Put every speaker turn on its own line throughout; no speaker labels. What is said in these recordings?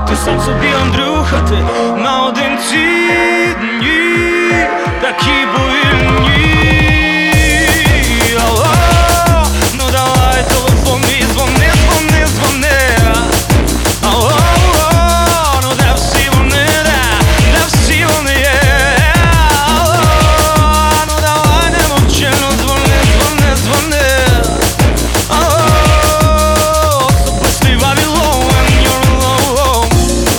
Ти сам собі, Андрюха, ти наодинці дні, такі повільні. Алло, ну давай телефон мій, дзвони, дзвони, дзвони. Алло, ну де всі вони, де всі вони є. Алло, ну давай не мовчи, ну дзвони, дзвони, дзвони. Алло, особистий Вавилон, when you're alone.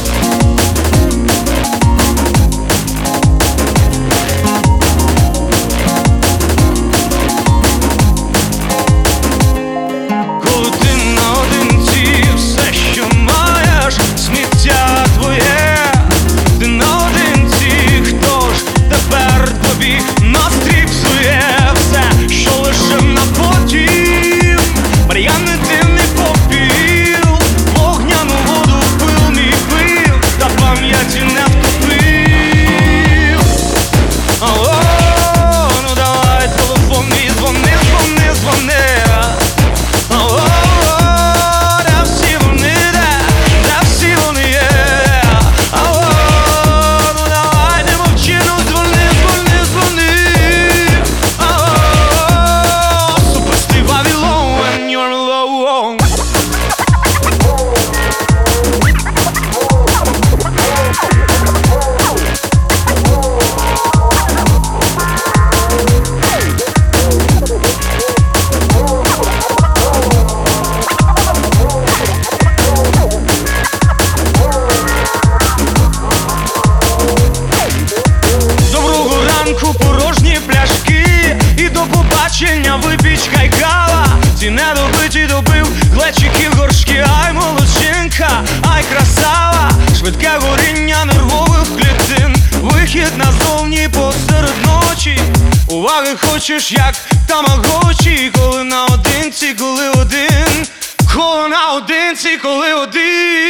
Коли ти наодинці, все, що маєш, сміття твоє. Ти наодинці, хто ж тепер тобі настрій псує? Все, що лишив на потім, мар'яний дивний попіл, вогняну воду пил мій пил, та пам'яті не втопив. Алло, ну давай телефон мій, дзвони, дзвони, дзвони. Алло, де всі вони, де всі вони є. Алло, ну давай не мовчи, ну дзвони, дзвони, дзвони. Алло, особистий Вавилон, when you're alone. Доброго ранку, порожні пляшки, і до побачення випічка й кава. Ці недобиті добив глечиків горшки. Ай, молодчинка, ай, красава, швидке горіння нервових клітин, вихід назовні посеред ночі. Уваги хочеш, як тамагочі. Коли наодинці, коли один, коли наодинці, коли один.